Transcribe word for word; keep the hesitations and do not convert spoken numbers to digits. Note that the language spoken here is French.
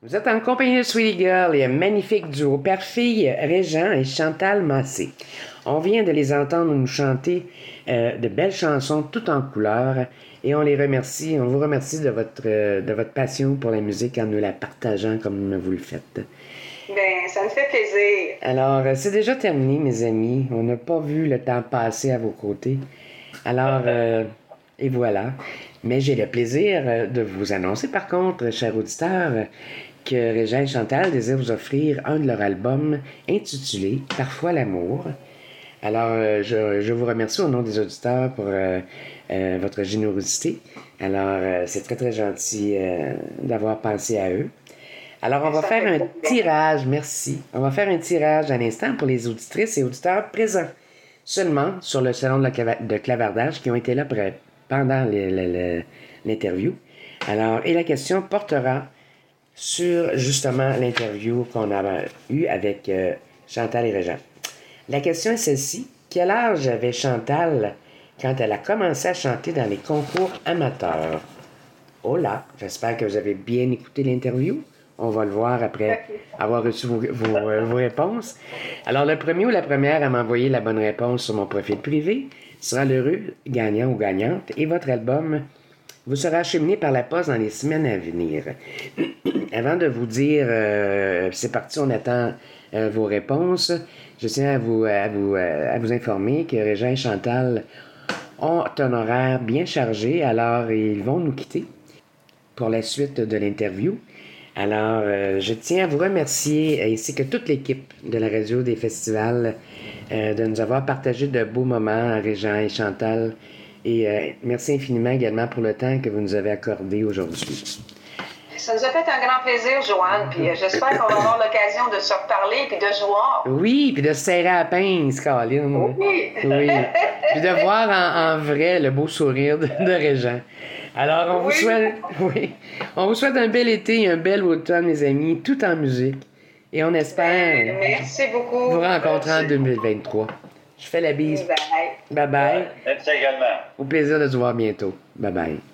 Vous êtes en compagnie de Sweetie Girl et un magnifique duo, père-fille Régent et Chantal Massé. On vient de les entendre nous chanter euh, de belles chansons tout en couleurs et on les remercie, on vous remercie de votre, euh, de votre passion pour la musique en nous la partageant comme vous le faites. Ben, ça me fait plaisir. Alors, euh, c'est déjà terminé, mes amis. On n'a pas vu le temps passer à vos côtés. Alors, euh, et voilà. Mais j'ai le plaisir euh, de vous annoncer, par contre, chers auditeurs, que Régent et Chantal désirent vous offrir un de leurs albums intitulé Parfois l'amour. Alors, euh, je, je vous remercie au nom des auditeurs pour euh, euh, votre générosité. Alors, euh, c'est très, très gentil euh, d'avoir pensé à eux. Alors, on va Ça faire fait un plaisir. tirage, merci. On va faire un tirage à l'instant pour les auditrices et auditeurs présents. Seulement sur le salon de, clava- de clavardage qui ont été là pour- pendant le- le- le- l'interview. Alors, et la question portera sur justement l'interview qu'on a eue avec euh, Chantal et Régent. La question est celle-ci. Quel âge avait Chantal quand elle a commencé à chanter dans les concours amateurs? Oh là, j'espère que vous avez bien écouté l'interview. On va le voir après avoir reçu vos, vos, euh, vos réponses. Alors, le premier ou la première à m'envoyer la bonne réponse sur mon profil privé sera l'heureux gagnant ou gagnante et votre album vous sera acheminé par la poste dans les semaines à venir. Avant de vous dire, euh, c'est parti, on attend euh, vos réponses, je tiens à vous, à vous, euh, à vous informer que Régent et Chantal ont un horaire bien chargé, alors ils vont nous quitter pour la suite de l'interview. Alors, euh, je tiens à vous remercier, ainsi que toute l'équipe de la radio des festivals, euh, de nous avoir partagé de beaux moments, Régent et Chantal. Et euh, merci infiniment également pour le temps que vous nous avez accordé aujourd'hui. Ça nous a fait un grand plaisir, Joanne, puis euh, j'espère qu'on va avoir l'occasion de se reparler puis de se voir. Oui, puis de se serrer à la pince, Colin. Oui. Oui. Puis de voir en, en vrai le beau sourire de, de Régent. Alors, on vous Oui. souhaite, oui, on vous souhaite un bel été et un bel automne, mes amis, tout en musique. Et on espère Merci beaucoup. vous rencontrer en deux mille vingt-trois. Je fais la bise. Bye. Bye bye. Merci également. Au plaisir de se voir bientôt. Bye bye.